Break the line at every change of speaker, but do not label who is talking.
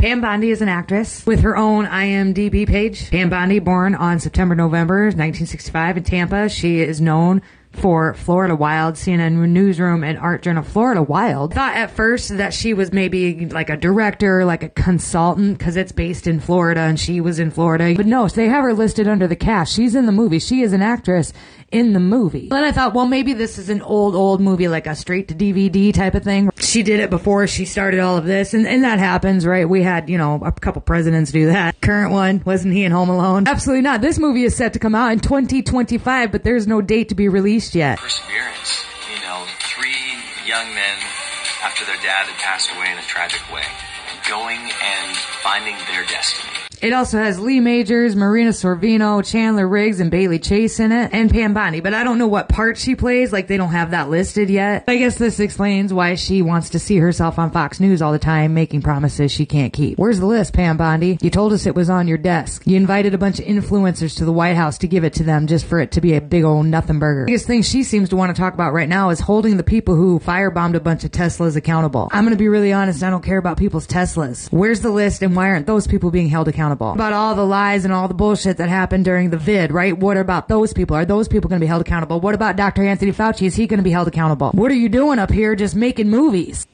Pam Bondi is an actress with her own IMDb page. Pam Bondi, born on November 1965 in Tampa. She is known for Florida Wild, CNN Newsroom, and Art Journal. Florida Wild. Thought at first that she was maybe like a director, like a consultant, because it's based in Florida and she was in Florida. But no, they have her listed under the cast. She's in the movie. She is an actress in the movie. Then I thought, well, maybe this is an old movie, like a straight to DVD type of thing. She did it before she started all of this, and that happens, right? We had, a couple presidents do that. Current one, wasn't he in Home Alone? Absolutely not. This movie is set to come out in 2025, but there's no date to be released yet.
Perseverance. Three young men, after their dad had passed away in a tragic way, going and finding their destiny.
It also has Lee Majors, Marina Sorvino, Chandler Riggs, and Bailey Chase in it, and Pam Bondi, but I don't know what part she plays, like they don't have that listed yet. I guess this explains why she wants to see herself on Fox News all the time, making promises she can't keep. Where's the list, Pam Bondi? You told us it was on your desk. You invited a bunch of influencers to the White House to give it to them just for it to be a big old nothing burger. The biggest thing she seems to want to talk about right now is holding the people who firebombed a bunch of Teslas accountable. I'm gonna be really honest, I don't care about people's Teslas. Where's the list and why aren't those people being held accountable? About all the lies and all the bullshit that happened during the vid, right? What about those people? Are those people going to be held accountable? What about Dr. Anthony Fauci? Is he going to be held accountable? What are you doing up here just making movies?